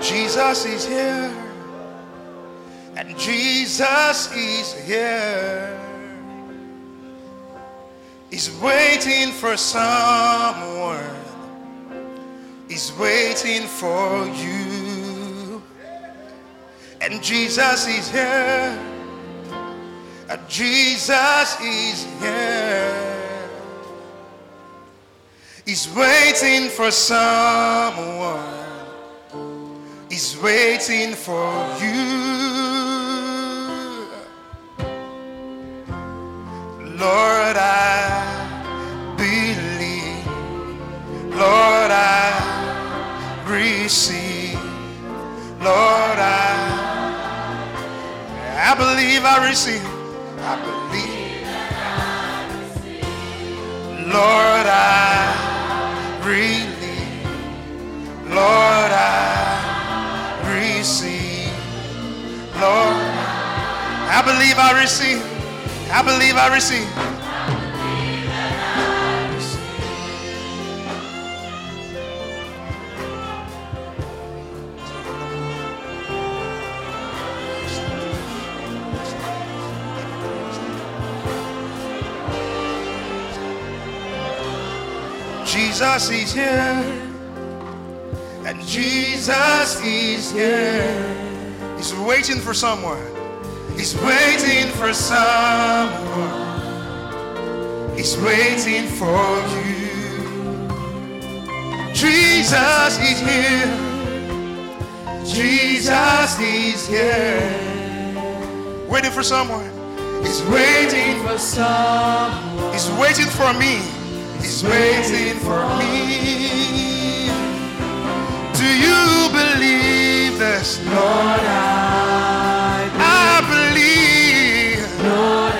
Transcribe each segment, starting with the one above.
Jesus is here, and Jesus is here. He's waiting for someone. He's waiting for you. And Jesus is here. And Jesus is here. He's waiting for someone. He's waiting for you. Lord, I believe. Lord, I receive. Lord, I believe I receive. I believe. Lord, I believe. Lord, I receive. Lord, I believe I receive. I believe I receive. Jesus is here, and Jesus is here. He's waiting for someone. He's waiting for someone. He's waiting for you. Jesus is here. Jesus is here. Waiting for someone. He's waiting for someone. He's waiting for me. He's waiting for me. Do you believe this? Lord, I believe. Lord,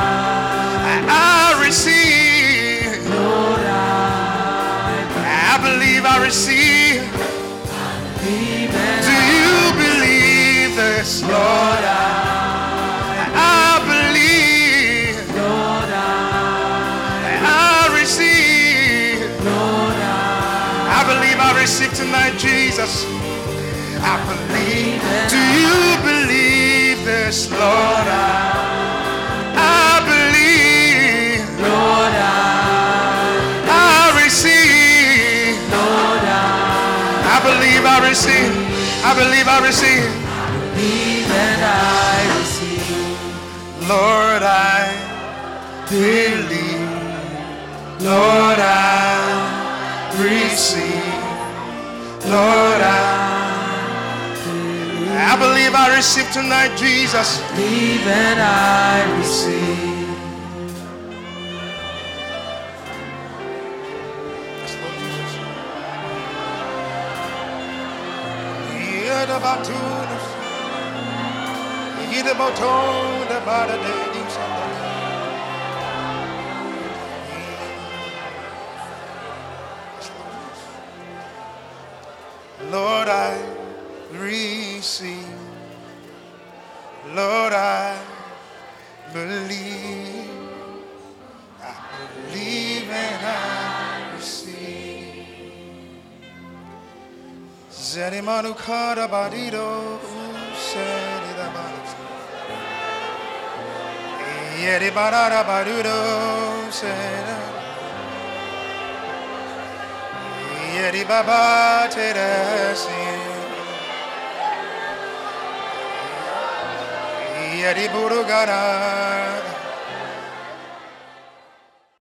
I receive. Lord, I believe I receive. Do you believe this? Lord, I believe. Lord, I receive. Lord, I believe I receive tonight, Jesus. I believe. Do you believe this, Lord? I believe. Lord, I receive. Lord, I believe I receive. I believe I receive. I believe and I receive. Lord, I believe. Lord, I receive. Lord, I believe I receive tonight, Jesus. Believe and I receive. Yes, Lord Jesus. Hear the batunes. Hear the baton, the bada days of the Lord, I receive. Lord, I believe. I believe and I receive. Zerimanu kada badido serida bados. Yeri barara badudo serida. Yeri baba teresi. Yeri burugara.